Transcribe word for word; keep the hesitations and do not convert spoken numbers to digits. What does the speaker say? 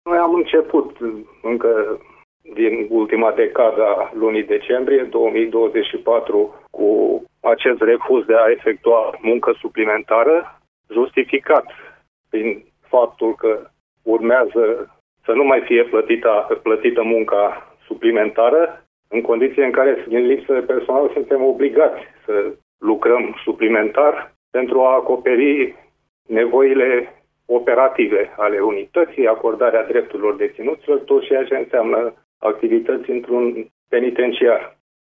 Noi am început încă din ultima decadă a lunii decembrie două mii douăzeci și patru cu acest refuz de a efectua muncă suplimentară, justificat prin faptul că urmează să nu mai fie plătită, plătită munca suplimentară, în condiții în care, din lipsă de personal, suntem obligați să lucrăm suplimentar pentru a acoperi nevoile operative ale unității, acordarea drepturilor deținuților, tot ceea ce înseamnă activități într-un penitenciar.